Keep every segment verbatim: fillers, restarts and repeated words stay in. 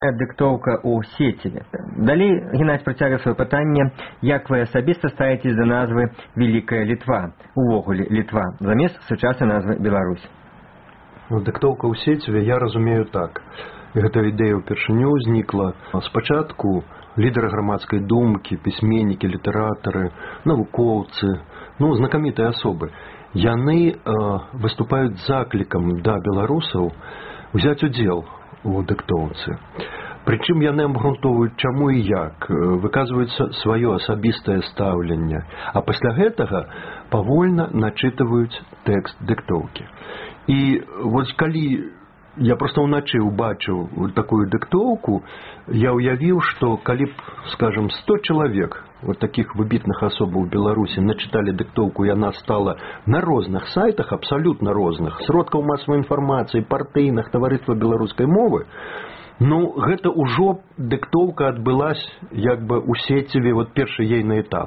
Дыктоўка ў сеціве. Далей Геннадзь працягвае сваё пытанне, як вы асабіста ставіцесь да назвы Великая Літва, увогуле Літва, замест сучаснай назвы Беларусь. Ну, дыктоўка ў сеціве я разумею так. Гэта ідэя ўпершыню ўзнікла спачатку лідары грамадскай думкі, пісьменнікі, літаратары, навукоўцы, ну, знакамітыя асобы. Яны э, выступаюць заклікам да беларусаў узяць удзел у дыктоўцы. Прычым яны абгрунтоўваюць чаму і як, выказваюцца сваё асабістае стаўленне, а пасля гэтага павольна начытваюць тэкст дыктоўкі. І вось калі я проста ўначы ўбачыў такую дыктоўку, я ўявіў, што калі б, скажам, сто чалавек вот таких выбітных асобаў у Беларусі начыталі дыктоўку, яна стала на розных сайтах, абсалютна розных, сродкаў масавай інфармацыі, партыйных, таварыства беларускай мовы, ну, гэта ўжо дыктоўка адбылась як бы у сеціве, вот першы ейны этап.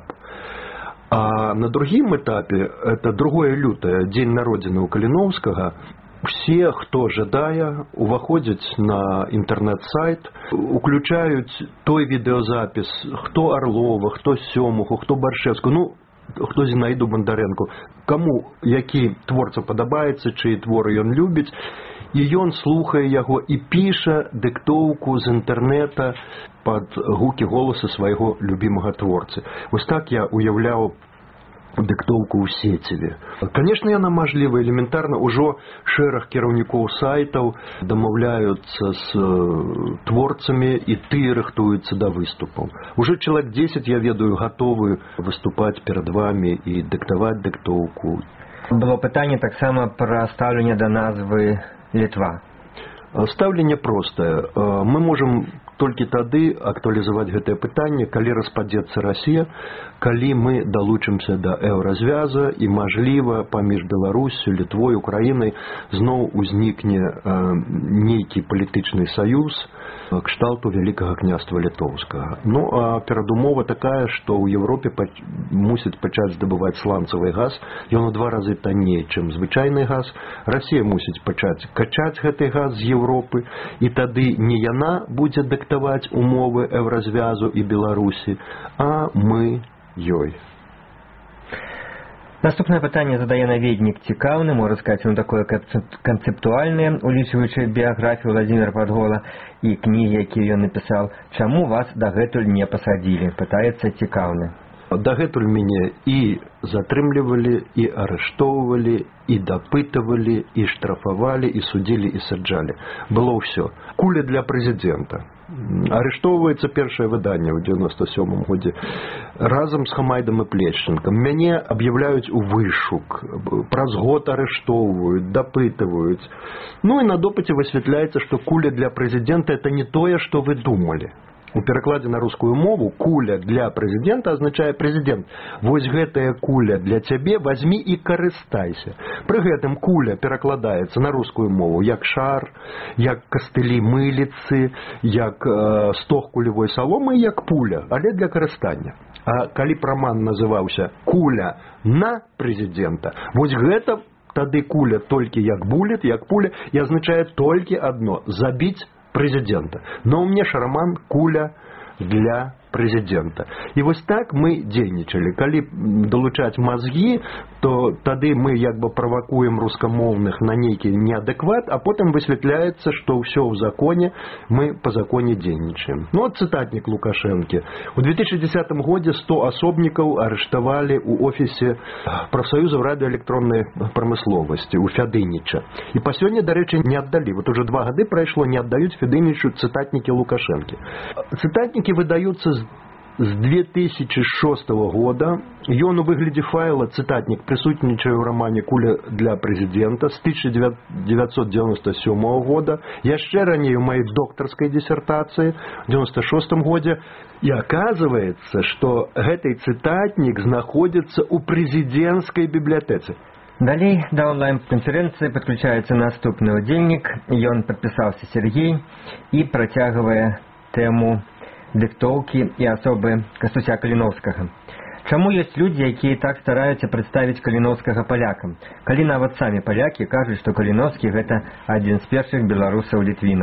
А на другім этапе, это другое лютае, дзень народзіны ў Каліноўскага, все, хто жадае, уваходзяць на інтэрнэт-сайт, уключаюць той відэазапіс, хто Арлова, хто Сёмуху, хто Баршэвску, ну, хто Зінаіду Бандарэнку, каму які творца падабаецца, чыі творы ён любіць, і ён слухае яго і піша дыктоўку з інтэрнэта пад гукі голаса свайго любімага творцы. Вось так я уяўляў дыктоўку ў сеціве. Конечно, яна мажліва элементарна, ужо шэраг кіраўнікоў сайтаў дамаўляюцца з творцамі і тыя рыхтуюцца да выступаў. Уже чалавек дзесяць, я ведаю, гатовы выступаць перад вамі і дыктаваць дыктоўку. Было пытанне таксама пра стаўленне да назвы Літва. Стаўленне простае. Мы можам толькі тады актуалізаваць гэтае пытанне, калі распадзецца Расія, калі мы далучымся да еўразвяза і, мажліва, паміж Беларусю, Літвой, Украінай зноў узнікне э, нейкі палітычны саюз кшталту Вялікага княства Літоўскага. Ну, а перадумова такая, што ў Еўропе пач... мусіць пачаць здабываць сланцавы газ, ён у два разы танней, чым звычайны газ. Расія мусіць пачаць качаць гэты газ з Еўропы, і тады не яна будзе дыктаваць умовы еўразвязу і Беларусі, а мы ёй. Наступнае пытанне задае наведнік цікаўны, можа сказаць, он такое канцэптуальнае, улічваючы біяграфію Владзіміра Падгола і кнігі, якія ён напісаў. Чаму вас дагэтуль не пасадзілі? Пытаецца цікаўны. Дагэтуль мяне і затрымлівалі, і арыштоўвалі, і дапытывалі, і штрафавалі, і судзілі, і саджалі. Было ўсё. Куля для прэзідэнта. Арыштоўваецца першае выданне ў дзевяносто сёмым годзе разам з Хамайдам і Плешченкам. Мяне аб'яўляюць у вышук, праз год арыштоўваюць, дапытваюць. Ну і на допыце высвятляецца, што куля для прэзідэнта это не тое, што вы думалі. У перакладзе на рускую мову куля для прэзідэнта азначае прэзідэнт. Вось гэтая куля для цябе вазьмі і карыстайся. Пры гэтым куля перакладаецца на рускую мову як шар, як кастылі мыліцы, як э, стог кулевой саломы, як пуля, але для карыстання. А калі б раман называўся «Куля на прэзідэнта», вось гэта тады куля толькі як булет, як пуля, і азначае толькі адно – забіць прэзідэнта. Но у мне ж роман «Куля для прэзідэнта». І вось так мы дзейнічалі. Калі далучаць мазгі, то тады мы як бы правакуем рускамоўных на нейкі неадэкват, а потым высвятляецца, што ўсё ў законе, мы па законе дзейнічаем. Ну, от цытатнік Лукашэнкі. У две тысячи десятым годзе сто асобнікаў арыштавалі ў офісе прафсаюзаў радыёэлектроннай прамысловасці ў Фядыніча. І па сёння, дарэчы, не аддалі. Вот уже два гады прайшло, не аддаюць Фядынічу цытатнікі Лукашэнкі. Цытатнікі выдаюцца з З две тысячи шостого года ён у выглядзе файла цытатнік прысутнічае ў рамане «Куля для прэзідэнта» з тысяча девятьсот девяносто седьмого года, яшчэ раней у маёй доктарскай дысертацыі в девяносто шостом годзе. І аказваецца, што гэты цытатнік знаходзіцца ў прэзідэнцкай бібліятэцы. Далей да онлайн-канферэнцыі падключаецца наступны удзельнік. Ён падпісаўся Сергей і працягвае тэму дыктоўкі і асобы Кастуся Каліноўскага. Чаму ёсць людзі, якія так стараюцца прадставіць Каліноўскага палякам, калі нават самі палякі кажуць, што Каліноўскі гэта адзін з першых беларусаў-літвінаў?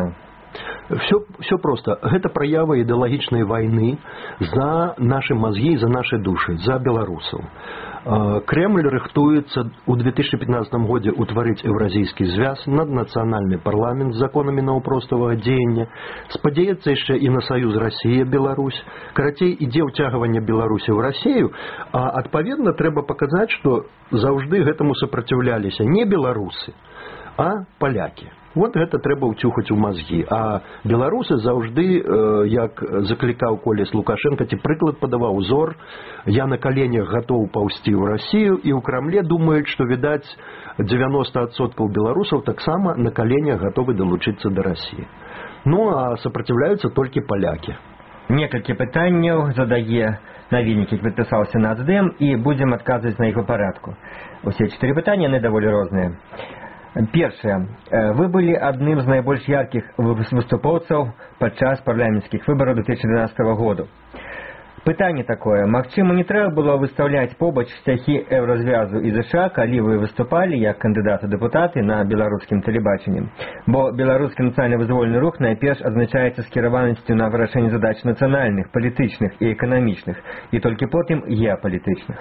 Все, все просто. Гэта праява ідэалагічнай вайны за наши мозги, за наши души, за беларусаў. Кремль рыхтуецца ў две тысячи пятнадцатым годзе ўтварыць еўразійскі звяз, наднацыянальны парламент з законамі наўпроставага дзеяння, спадзяецца яшчэ і на саюз Расія-Беларусь. Карацей, ідзе ўцягванне Беларусі ў Расію, а адпаведна трэба паказаць, што заўжды гэтаму супраціўляліся не беларусы, а палякі. Вот гэта трэба ўцюхаць у мазгі. А беларусы заўжды, як заклікаў коліс Лукашенко, ці прыклад падаваў узор, я на каленях гатоў паўсці ў Расію, і ў Крамле думаюць, што, відаць, дзевяносто адсоткаў беларусаў таксама на каленях гатовы далучыцца да Расіі. Ну, а супраціўляюцца толькі палякі. Некалькі пытанняў задае наведнік, які падпісаўся на АЦДЭМ, і будзем адказваць на іх у парадку. Усе чатыры пытанні, яны даволі розныя. Першае. Вы былі адным з найбольш яркіх выступоўцаў падчас парламенцкіх выбараў две тысячи двенадцатого году. Пытанне такое. Магчыма, не трэба было выстаўляць побач сцягі еўразвязу і ЗША, калі вы выступалі як кандыдат у дэпутаты на беларускім тэлебачанні? Бо беларускі нацыянальна-вызвольны рух найперш азначаецца скіраванасцю на вырашэнне задач нацыянальных, палітычных і эканамічных, і толькі потым геапалітычных.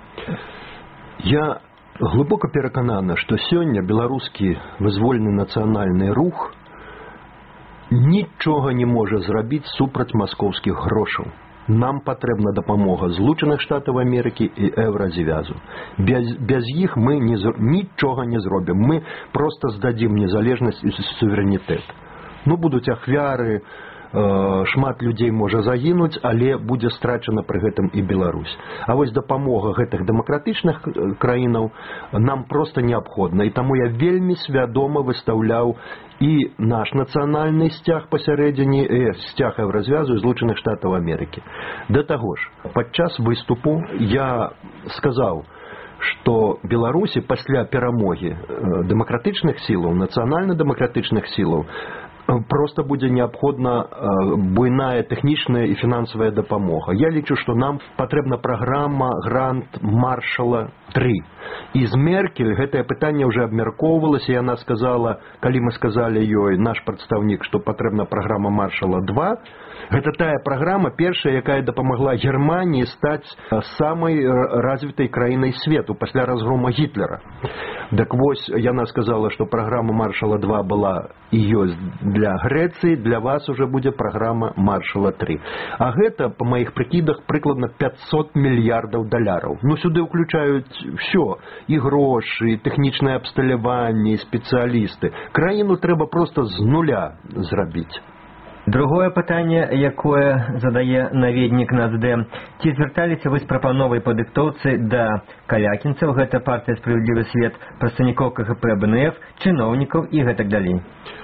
Я глыбока пераканана, што сёння беларускі вызвольны нацыянальны рух нічога не можа зрабіць супраць маскоўскіх грошаў. Нам патрэбна дапамога Злучаных Штатаў Амерыкі і еўразвязу. Без, без іх мы не, нічога не зробім. Мы проста здадзім незалежнасць і суверэнітэт. Ну, будуць ахвяры, шмат людзей можа загінуць, але будзе страчана пры гэтым і Беларусь. А вось дапамога гэтых дэмакратычных краінаў нам проста неабходна. І таму я вельмі свядома выстаўляў і наш нацыянальны сцяг пасярэдзіне, э, сцяг еўразвязу і Злучаных Штатаў Амерыкі. Да таго ж, падчас выступу я сказаў, што Беларусі пасля перамогі дэмакратычных сілаў, нацыянальна-дэмакратычных сілаў просто будзе неабходна буйная тэхнічная і фінансавая дапамога. Я лічу, што нам патрэбна праграма грант Маршала три. І з Меркель гэтае пытанне ўжо абмяркоўвалася, і яна сказала, калі мы сказалі ёй, наш прадстаўнік, што патрэбна праграма Маршала два, гэта тая праграма першая, якая дапамагла Германіі стаць самай развітай краінай свету пасля разгрома Гітлера. Так вось, яна сказала, што праграма Маршала два была і ёсць для Грэцыі, для вас уже будзе праграма Маршала три. А гэта, па маіх прыкідах, прыкладна пятьсот мільярдаў даляраў. Ну, сюды ўключаюць все, і грошы, і тэхнічнае абсталяванне, і спецыялісты. Краіну трэба проста з нуля зрабіць. Другое пытанне, якое задае наведнік НацДэм. Ці звярталіся вы з прапановай па дыктоўцы да калякінцаў, гэта партыя «Справядлівы свет», прадстаўнікоў КГП, БНФ, чыноўнікаў і гэтак далей?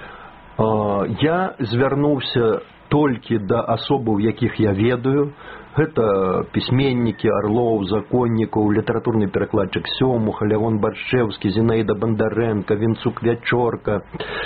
Я звярнуўся толькі да асобаў, якіх я ведаю. Гэта пісьменнікі, Арлоў, Законнікаў, літаратурны перакладчык Сёмуха, Лявон Баршчэўскі, Зінаіда Бандарэнка, Вінцук Вячорка,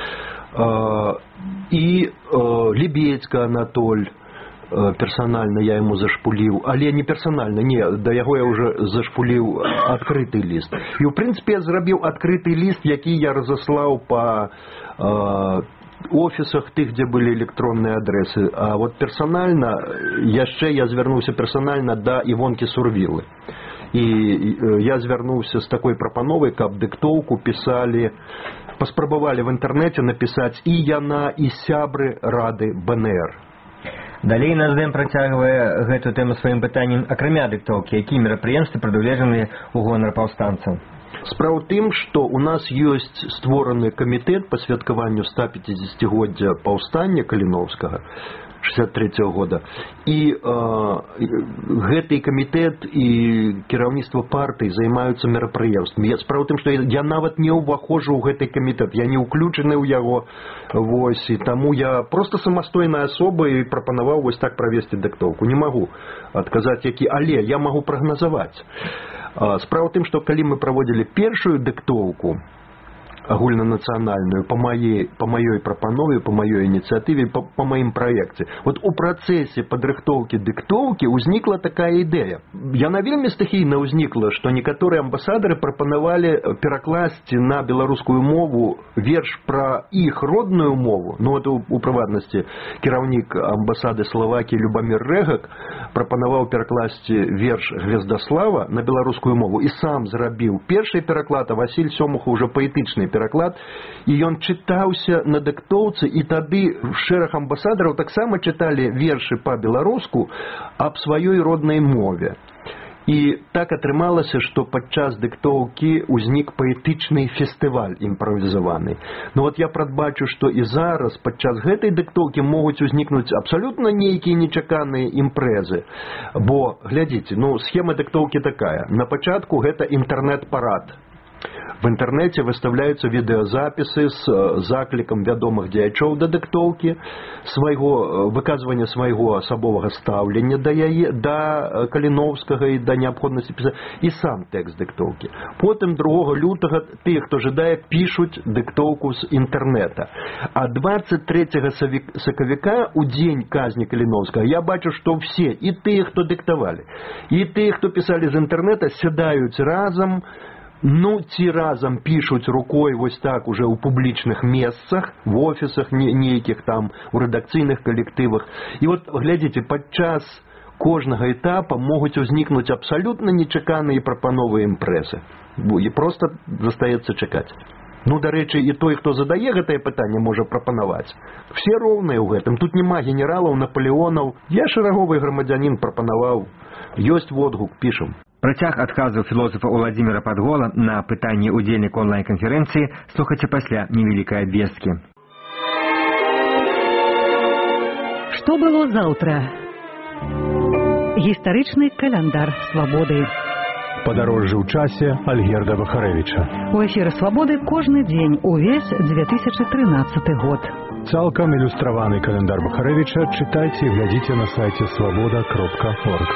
і Лібецька Анатоль. Персанальна я яму зашпуліў, але не персанальна, не, да яго я ўжо зашпуліў адкрыты ліст. І ў прынцыпе я зрабіў адкрыты ліст, які я разаслаў па офісах тых, дзе былі электронныя адрэсы. А вот персанальна, яшчэ я звярнуўся персанальна да Івонкі Сурвілы. І я звярнуўся з такой прапановай, каб дыктоўку пісалі, паспрабавалі в інтэрнэце напісаць і яна, і сябры рады БНР. Далей НацДэм працягвае гэту тэму сваім пытаннем, акрамя дыктоўкі, якія мерапрыемствы прадугледжаны ў гонар паўстанцаў? Справа ў тым, што ў нас ёсць створаны камітэт па святкаванню ста пяцідзесяцігоддзя паўстання Каліноўскага шэсцьдзесят трэцяга года. І э, гэты камітэт і кіраўніцтва партыі займаюцца мерапрыемствамі. Справа ў тым, што я нават не ўваходжу ў гэты камітэт, я не ўключаны ў яго, вось, і таму я проста самастойная асоба і прапанаваў вось так правесці дыктоўку. Не магу адказаць, які, але я магу прагназаваць. Справа ў тым, што калі мы праводзілі першую дыктоўку, агульнанацыянальную па маёй, па маёй прапанове, па маёй ініцыятыве, па, па маім праекце. Вот у працэсе падрыхтоўкі дыктоўкі ўзнікла такая ідэя. Яна вельмі стыхійна ўзнікла, што некаторыя амбасадары прапанавалі перакласці на беларускую мову верш пра іх родную мову. Ну вот у, у прыватнасці кіраўнік амбасады Словакіі Любамир Рэгак прапанаваў перакласці верш Гвездаслава на беларускую мову і сам зрабіў першы пераклад, а Васіль Сёмуха ўжо паэтычны пераклад, і ён чытаўся на дыктоўцы, і тады шэраг амбасадараў таксама чыталі вершы па-беларуску аб сваёй роднай мове. І так атрымалася, што падчас дыктоўкі ўзнік паэтычны фестываль імправізаваны. Ну вот я прадбачу, што і зараз падчас гэтай дыктоўкі могуць узнікнуць абсалютна нейкія нечаканыя імпрэзы. Бо, глядзіце, ну, схема дыктоўкі такая. На пачатку гэта інтэрнэт-парад. В интернете выставляются видеозаписы с закликом вядомых дзеячоў да дыктоўкі, свайго, выказвання свайго асабовага стаўлення да яе, да Каліновскага і да неабходнасці пісаць, і сам тэкст дыктоўкі. Потым другога лютага тыя, хто жадае, пішуць дыктоўку з інтэрнета. А двадцать третьего сакавіка, у дзень казні Каліновскага, я бачу, што ўсе, і тыя, хто дыктавалі, і тыя, хто пісалі з інтэрнета, сядаюць разам, ну, ці разам пішуць рукой вось так уже ў публічных месцах, в офісах нейкіх там, у рэдакцыйных калектывах. І вот, глядзіце, падчас кожнага этапа могуць узнікнуць абсалютна нечаканыя прапановы імпрэзы. І проста застаецца чакаць. Ну, дарэчы, і той, хто задае гэтае пытанне, можа прапанаваць. Все роўныя ў гэтым. Тут няма генералаў, Наполеонаў. Я шэраговы грамадзянін прапанаваў. Ёсць водгук, пішам. Працяг адказу філосафа Уладзіміра Падгола на пытанні ўдзельніка онлайн-канферэнцыі слухайце пасля невялікай абвесткі. Што было заўтра? Гістарычны каляндар свабоды. Падарожжа ў часе Альгерда Вахарэвіча. У эфіры свабоды кожны дзень увесь две тысячи трынаццаты год. Цалкам ілюстраваны каляндар Вахарэвіча чытайце і глядзіце на сайце свабода кропка орг.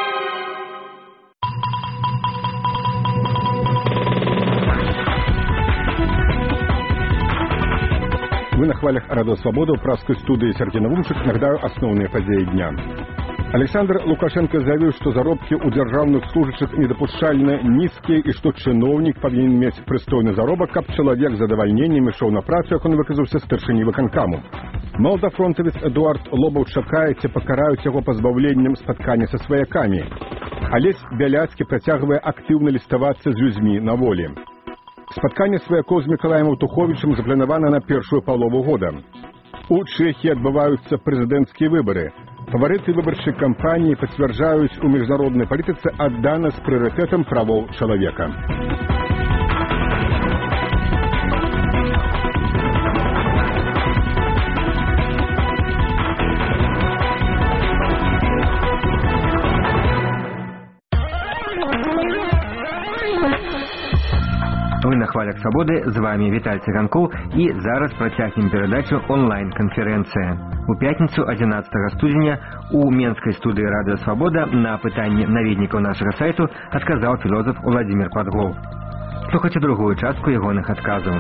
Вы на хвалях Радио Свобода в пражской студии Сергей Навумчик. Нагадаю основные подеи дня. Александр Лукашенко заявил, что заробки у державных служащих недопушчальна низкие и что чиновник повинен иметь пристойный заробок, как человек с задовольнением шел на працу, как он выказался старшині выканкаму. Молодофронтовец Эдуард Лобаў чакае, ці пакараюць яго пазбаўленнем спаткання са сваякамі. Алесь Бяляцкі працягвае актыўна ліставацца з людзьмі на волі. Спатканне сваякоў з Мікалаем Аўтуховічам запланавана на першую палову года. У Чэхіі адбываюцца прэзідэнцкія выбары. Фаварыты выбарчай кампаніі пацвярджаюць у міжнароднай палітыцы адданасць прыярытэтам правоў чалавека. Вы на хвалях свободы, з вами Віталь Цыганкоў, і зараз працягнем перадачу онлайн-канферэнцыя. У пятніцу адзінаццатага студзеня у менскай студыі Радыё Свабода на пытанні наведнікаў нашага сайту адказаў філосаф Уладзімір Падгол. Слухайце другую частку ягоных адказаў.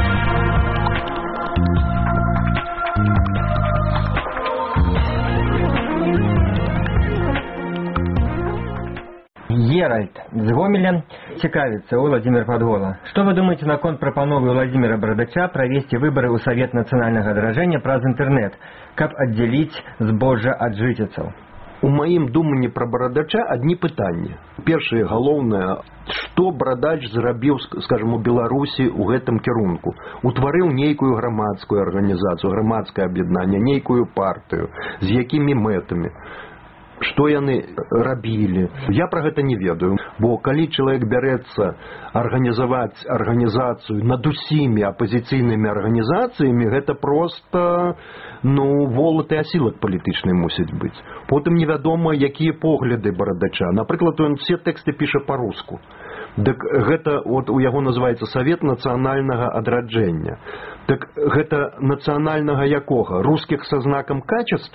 Геральт з Гомеля цікавіцца у Владимира Падгола. Что вы думаете наконт прапановы Владимира Бардача провести выборы у Совет национального адражэння праз интернет, каб отделить збожжа ад жыцецаў? У маім думанні пра Барадача адні пытанні. Першае, галоўнае, што Барадач зрабіў, скажем, у Беларусі ў гэтым кірунку. Утварыў нейкую грамадскую арганізацыю, грамадскае аб'яднанне, нейкую партыю, з якімі мэтамі. Што яны рабілі? Я пра гэта не ведаю. Бо калі чалавек бярэцца арганізаваць арганізацыю над усімі апазіцыйнымі арганізацыямі, гэта проста, ну, волат і асілак палітычны мусіць быць. Потым невядома, якія погляды Барадача. Напрыклад, ён все тэксты піша па-руску. Дык гэта, от у яго называецца Савет нацыянальнага адраджэння. Так гэта нацыянальнага якога? Рускіх са знакам качества?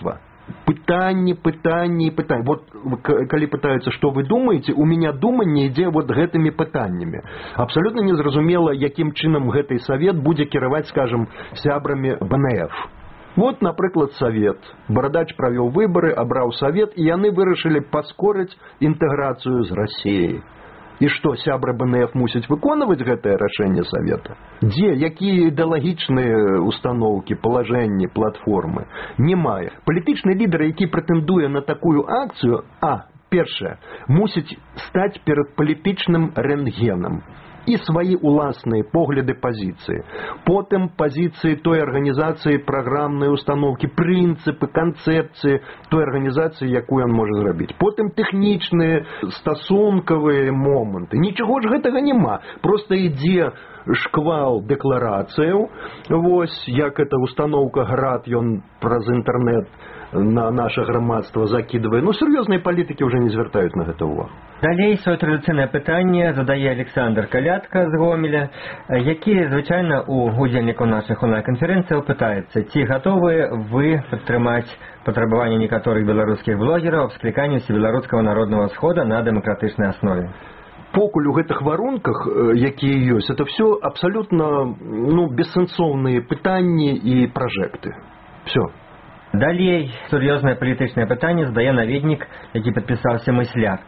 Пытанне, пытанне, пытанне. Вот, коли пытаются, что вы думаете, у меня думанне ідзе вот гэтымі пытаннямі. Абсолютно незразумела, яким чынам гэты совет будзе кіраваць, скажем, сябрамі бэ эн эф. Вот, напрыклад, совет. Барадач правёў выборы, абраў совет, і яны вырашылі паскорыць інтэграцыю з Расіяй. І што, сябры бэ эн эф мусяць выконваць гэтае рашэнне Савета? Дзе, якія ідэалагічныя установкі, палажэнні, платформы? Не мае. Палітычны лідар, які прэтэндуе на такую акцыю, а, першае, мусіць стаць перад палітычным рэнтгенам і свае уласныя погляды пазіцыі. Потым пазіцыі той арганізацыі, праграмныя установкі, прынцыпы, канцэпцыі той арганізацыі, якую ён можа зрабіць. Потым тэхнічныя, стасункавыя моманты. Нічого ж гэтага няма. Проста ідзе шквал дэкларацыяў. Вось, як эта установка град, ён праз інтэрнэт на наше грамадства закидывае. Ну, сур'ёзныя палітыкі ўжо не звяртаюць на гэта ўвагу. Далей сваё традыцыйнае пытанне задае Александр Калятка з Гомеля, які звычайна у удзельнікаў нашых онлайн-канферэнцыяў пытаецца, ці гатовы вы падтрымаць патрабаванне некаторых беларускіх блогераў аб скліканні Всебеларускага народнага схода на дэмакратычнай аснове. Покуль у гэтых варунках, якія ёсць, это все абсалютна ну, бессэнсоўныя пытанні і пражэкты. Все. Далей сур'ёзнае палітычнае пытанне задае наведнік, які падпісаўся мысляр.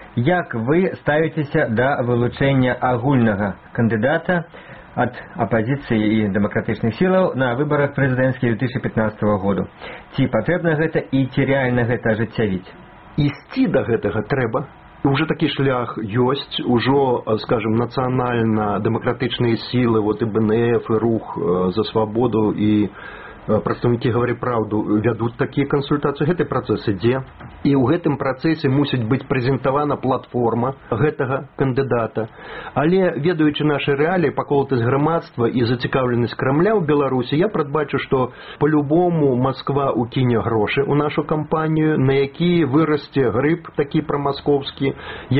Як вы ставіцеся да вылучэння агульнага кандыдата ад апазіцыі і дэмакратычных сілаў на выбарах прэзідэнцкіх две тысячи пятнадцатого году? Ці патрэбна гэта і ці рэальна гэта ажыццявіць? Ісці да гэтага трэба. Уже такі шлях ёсць, ужо, скажем, нацыянальна-дэмакратычныя сілы, вот і бэ эн эф, і рух за свабоду, і прадстаўнікі «Гавары праўду» вядуць такія кансультацыі. Гэты працэс ідзе. І ў гэтым працэсе мусіць быць прэзентавана платформа гэтага кандыдата. Але, ведаючы нашы рэаліі, паколатасць грамадства і зацікаўленасць Крамля ў Беларусі, я прадбачу, што па-любому Масква ўкіне грошы ў нашу кампанію, на які вырасце грыб такі прамаскоўскі,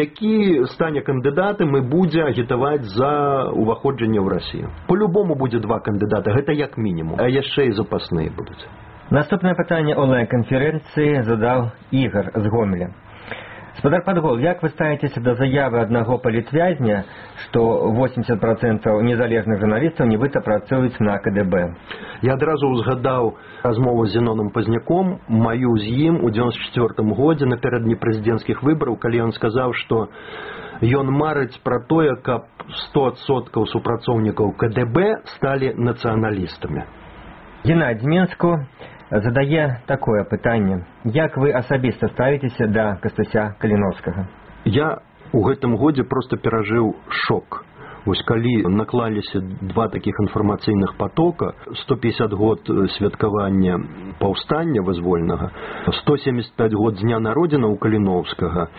які стане кандыдатам і будзе агітаваць за ўваходжанне ў Расію. Па-любому будзе два кандыдата, гэта як мінімум, а яшчэ і запас будуць. Наступнае пытанне онлайн-канферэнцыі задаў Ігор з Гомеля. Спадар Падгол, як вы ставіцеся да заявы аднаго палітвязня, што восемьдесят процентов незалежных журналістаў нібыта працуюць на ка дэ бэ? Я адразу ўзгадаў размову з Зеноном Пазняком, маю з ім у дзевяносто четвёртым годзе напярэдадні прэзідэнцкіх выбараў, калі ён сказаў, што ён марыць пра тое, каб сто адсоткаў супрацоўнікаў ка дэ бэ сталі нацыяналістамі. Геннадзь Мінску задае такое пытанне. Як вы асабіста ставіцеся да Кастуся Каліновскага? Я у гэтым годзе проста перажыў шок. Вось калі наклаліся два такіх інфармацыйных потока, сто пятьдесят год святкавання паўстання вызвольнага, сто семьдесят пять год з дня народзіна ў Каліновскага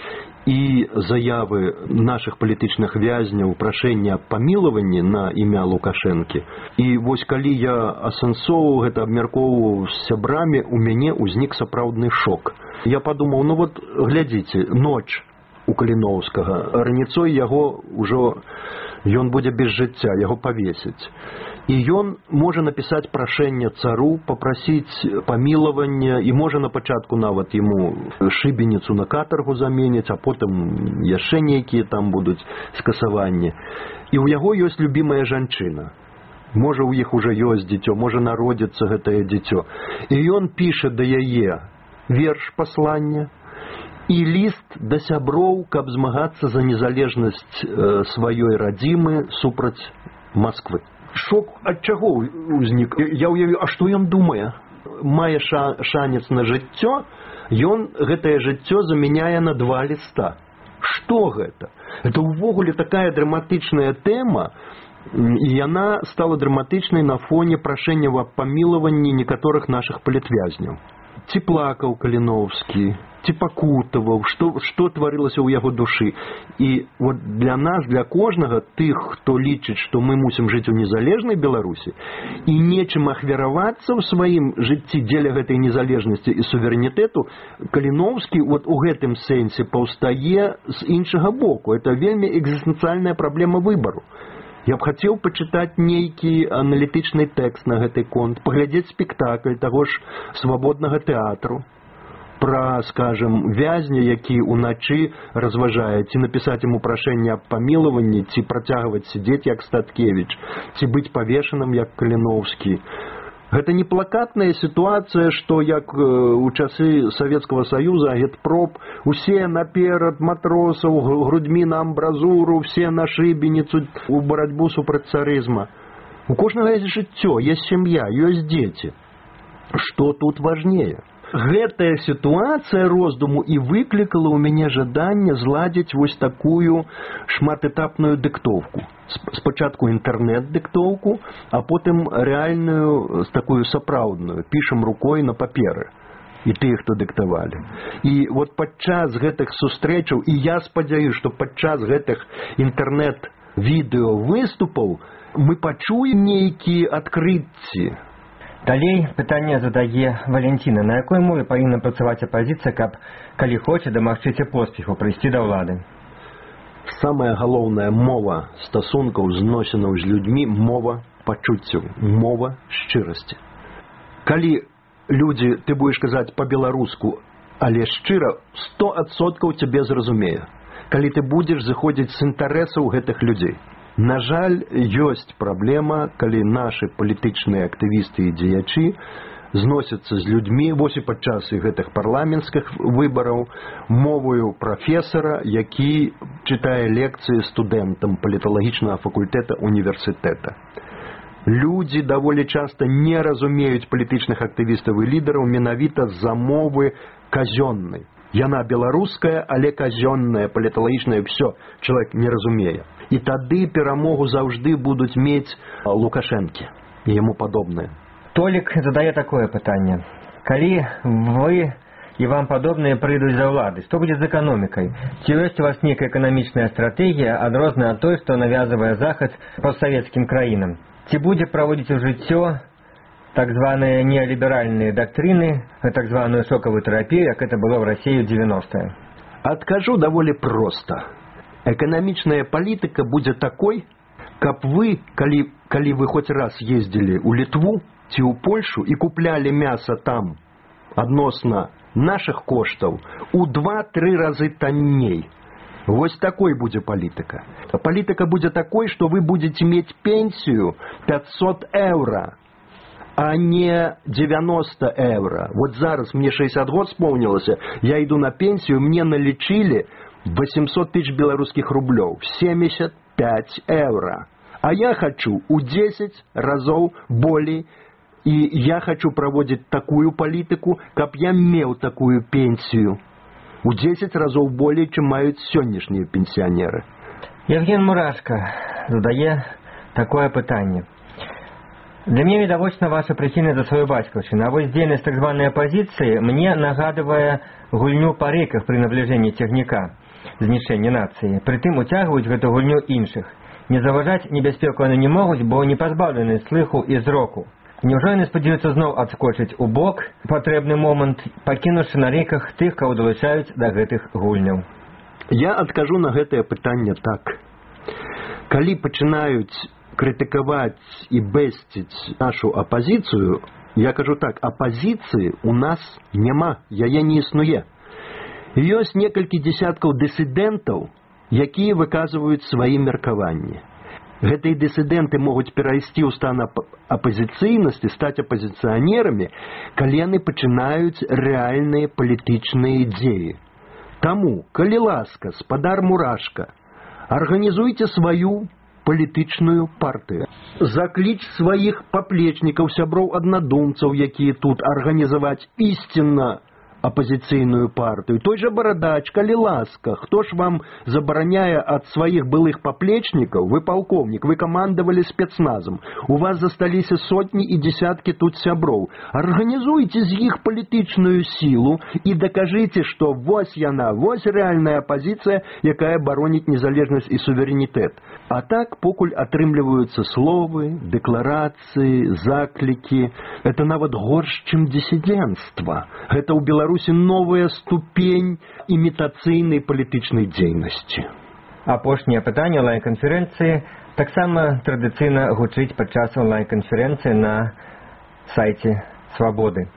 і заявы нашых палітычных вязняў, прашэння аб памілаванні на імя Лукашэнкі. І вось калі я асэнсоўваў гэта, абмяркоўваў з сябрамі, у мяне ўзнік сапраўдны шок. Я падумаў, ну вот глядзіце, ноч у Каліновскага, раніцой яго ўжо ён будзе без жыцця, яго павесяць. І ён можа напісаць прашэнне цару, папрасіць памілавання, і можа на пачатку нават яму шыбеніцу на катаргу заменіць, а потым яшчэ нейкія там будуць скасаванні. І ў яго ёсць любімая жанчына. Можа, у іх уже ёсць дзіцё, можа народзіцца гэтае дзіцё. І ён піша да яе верш паслання і ліст да сяброў, каб змагацца за незалежнасць э, сваёй радзімы супраць Масквы. Шок ад чаго ўзнік? Я ўявіў, а што ён думае? Мае ша, шанец на жыццё, ён гэтае жыццё замяняе на два ліста. Што гэта? Это ўвогуле такая драматычная тэма, і яна стала драматычнай на фоне прашэння аб памілаванні некаторых нашых палітвязняў. Ці плакаў Каліновскі, ці пакутаваў, што, што тварылася ў яго душы. І вот для нас, для кожнага, тых, хто лічыць, што мы мусім жыць у незалежнай Беларусі, і нечым ахвяравацца ў сваім жыцці дзеля гэтай незалежнасці і суверэнітэту, Каліновскі вот у гэтым сэнсе паўстае з іншага боку. Это вельмі экзістэнцыяльная праблема выбару. Я б хацеў пачытаць нейкі аналітычны тэкст на гэты конт, паглядзець спектакль таго ж свабоднага тэатру. пра, скажем, вязня, які ўначы разважае, ці напісаць яму прашэнне аб памілаванні, ці працягваць сидзець, як Статкевич, ці быць павешаным, як Каліноўскі. Гэта не плакатная сітуацыя, што як у часы Савецкага Саюза агітпроп усе наперад матросаў грудьмі на амбразуру, все на шыбеніцу у барацьбу супраць царызма. У кожнага ёсць жыццё, ёсць сям'я, ёсць дзеці. Што тут важнее? Гэтая сітуацыя роздуму і выклікала ў мяне жаданне зладзіць вось такую шматэтапную дыктоўку. Спачатку інтэрнэт-дыктоўку, а потым рэальную, такую сапраўдную, пішам рукой на паперы. І тыя, хто дыктавалі. І вот падчас гэтых сустрэчаў, і я спадзяюсь, што падчас гэтых інтэрнэт-відэо выступаў мы пачуем нейкія адкрыцці. Далей пытанне задае Валентина. На якой мове павінна працаваць апазіцыя, каб, калі хоча, дамагчыся поспеху, прыйсці да ўлады? Самая галоўная мова стасункаў зносінаў з людзьмі — мова пачуццяў, мова шчырасці. Калі людзі, ты будзеш казаць па-беларуску, але шчыра, сто адсоткаў цябе зразумее. Калі ты будзеш зыходзіць з інтарэсаў гэтых людзей. На жаль, ёсць праблема, калі нашы палітычныя актывісты і дзеячы зносяцца з людзьмі, вось і падчас гэтых парламенцкіх выбараў, моваю прафесара, які чытае лекцыі студэнтам паліталагічнага факультэта універсітэта. Людзі даволі часта не разумеюць палітычных актывістаў і лідараў менавіта з-за мовы казённай. Яна беларуская, але казённая, паліталагічная, все, чалавек не разумее. І тады перамогу заўжды будуць мець Лукашэнкі і яму падобныя. Толік задае такое пытанне. Калі вы і вам падобныя прыйдуць за ўлады, што будзе з эканомікай? Ці ёсць у вас нейкая эканамічная стратэгія, адрозная ад той, што навязывае Захад постсавецкім краінам? Ці будзе праводзіць у жыццё так званыя неоліберальныя дактрыны, так званую шокавую тэрапію, як это было в Расіі ў дзевяностыя? Адкажу даволі проста. Эканамічная палітыка будзе такой, каб вы, калі, калі вы хоць раз ездзілі ў Літву ці ў Польшу і куплялі мяса там адносна нашых коштаў у два-тры разы танней. Вось такой будзе палітыка. Палітыка будзе такой, што вы будзеце мець пенсію пятьсот еўра, а не девяносто еўра. Вот зараз мне шестьдесят год спомнілася, я іду на пенсію, мне налічылі восемьсот тысяч белорусских рублёў, семьдесят пять еўра. А я хочу у десять разоў болей, и я хочу проводить такую политику, каб я меў такую пенсию. У десять разоў болей, чым маюць сённяшнія пенсионеры. Евген Мурашко задае такое пытанне. Для мяне відавочна ваша прыхільнасць за сваю бацькаўшчыну, а вось дзейнасць так званай апазіцыі мне нагадывае гульню па рэках пры набліжэнні цягніка, знішчэння нацыі. Прытым уцягваюць гэту гульню іншых. Не заважаць небяспеку яны не могуць, бо не пазбаўлены слыху і зроку. Няўжо яны спадзяюцца зноў адскочыць у бок патрэбны момант, пакінуўшы на рэках тых, каго далучаюць да гэтых гульняў? Я адкажу на гэтае пытанне так. Калі пачынаюць крытыкаваць і бэсціць нашу апазіцыю, я кажу так, апазіцыі у нас няма, яе не існуе. Ёсць некалькі дзесяткаў дысідэнтаў, якія выказваюць свае меркаванні. Гэтыя дысідэнты могуць перайсці ў стан апазіцыйнасці, стаць апазіцыянерамі, калі яны пачынаюць рэальныя палітычныя дзеі. Таму, калі ласка, спадар Мурашка, арганізуйце сваю палітычную партыю. Закліч сваіх паплечнікаў, сяброў аднадумцаў, якія тут, арганізаваць ісцінна апозіцыйную партыю. Той жа Барадач, калі ласка, хто ж вам забараняе ад сваіх былых паплечнікаў? Вы палкоўнік, вы камандавалі спецназам. У вас засталіся сотні і дзесяткі тут сяброў. Арганізуйце з іх палітычную сілу і дакажыце, што вось яна, вось рэальная апозіцыя, якая бароніць незалежнасць і суверэнітэт. А так покуль атрымліваюцца словы, дэкларацыі, заклікі. Это нават горш, чым дысідэнцтва. Гэта ў Беларусі новая ступень імітацыйнай палітычнай дзейнасці. Апошняе пытанне онлайн-канферэнцыі таксама традыцыйна гучыць падчас онлайн-канферэнцыі на сайце Свабоды.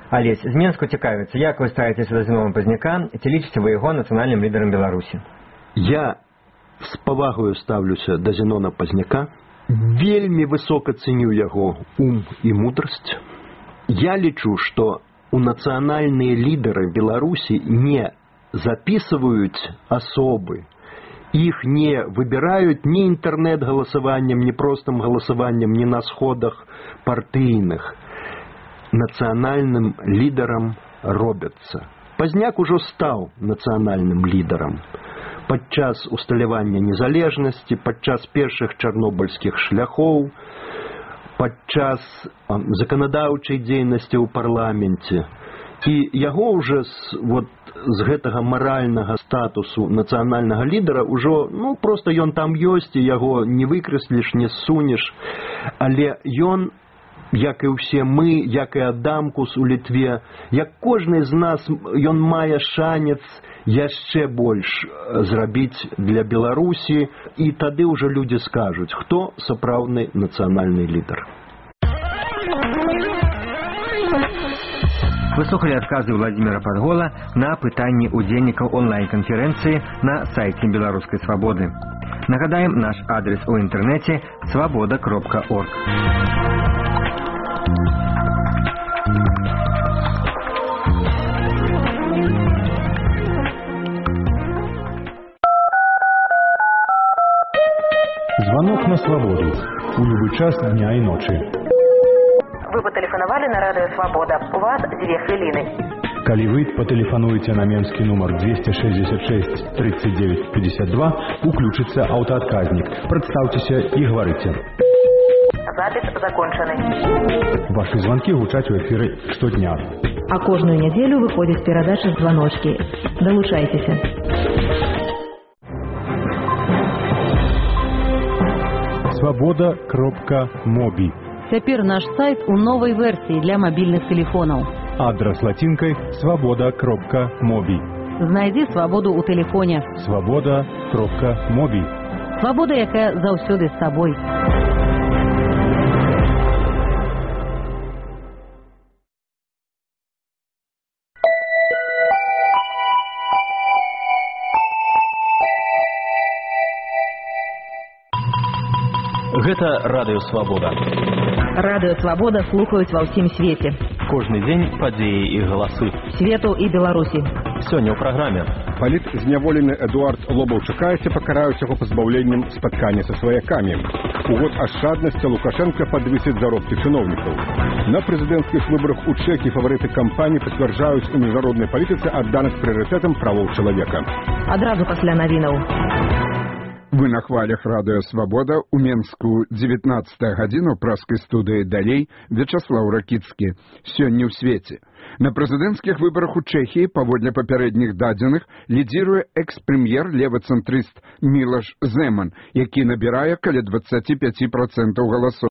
Алесь з Менску цікавіцца, як вы ставіцеся да Зінову Пазняка, ці лічыце вы яго нацыянальным лідарам Беларусі? Я з павагаю ставлюся да Зінона Пазняка, вельмі высока ценю яго ум і мудрасць. Я лічу, што у нацыянальныя лідары Беларусі не записываюць асобы, іх не выбіраюць ні інтэрнэт-галасаваннем, ні простым галасаваннем, ні на сходах партыйных. Нацыянальным лідарам робяцца. Пазняк ужо стаў нацыянальным лідарам. Падчас усталявання незалежнасці, падчас першых чарнобыльскіх шляхоў, падчас заканадаўчай дзейнасці ў парламенце. І яго ўжо з, вот, з гэтага маральнага статусу нацыянальнага лідара ўжо, ну, проста ён там ёсць, і яго не выкрэсліш, не ссунеш, але ён, як і ўсе мы, як і Адамкус у Літве, як кожны з нас, ён мае шанец яшчэ больш зрабіць для Беларусі, і тады ўжо людзі скажуць, хто сапраўдны нацыянальны лідар. Вы слухали адказы Владимира Падгола на пытанні удзельнікаў онлайн-канферэнцыі на сайце Беларускай свабоды. Нагадаем, наш адрес у інтэрнэце свабода кропка орг. Звонок на свободу. У любой час дня и ночи. Вы патэлефанавалі на радыё «Свабода». У вас дзве хвіліны. Калі вы патэлефануеце на менскі нумар двести шестьдесят шесть тридцать девять пятьдесят два, уключыцца аўтаадказнік. Прадстаўцеся і гаварыце. Запіс закончаны. Ваши звонки гучаць у эфіры штодня. А кожную нядзелю выходзіць перадача «Званочкі». Далучайцеся. свобода кропка моби. Цяпер наш сайт у новай версіі для мабільных тэлефонаў. Адрес латинкой свобода кропка моби. Знайдзі свабоду ў тэлефоне. свобода кропка моби. Свабода, якая заўсёды з табой. Гэта радыё «Свабода». Радыё «Свабода» слухаюць ва ўсім свеце. Кожны дзень падзеі і галасы. Свету і Беларусі. Сёння ў праграме. Паліт зняволены Эдуард Лобаўчукаеце пакараюць яго пазбаўленнем спаткання са сваякамі. У год ашчаднасці Лукашенко падвысіць заробкі чыноўнікаў. На прэзідэнцкіх выбарах у Чэхіі фаварыты кампаніі пацвярджаюць у міжнароднай палітыцы адданасць прыярытэтам правоў чалавека. Адразу пасля навінаў. Вы на хвалях радыё «Свабода». У Менску дзевятнадцатая гадзіна ў праскай студыі «Далей» Вячаслаў Ракіцкі. Сёння ў свеце. На прэзідэнцкіх выбарах у Чэхіі, паводле папярэдніх дадзеных, лідзіруе экс-прэм'ер левацэнтрыст Мілаш Земан, які набірае каля дваццаць пяць працэнтаў галасоў.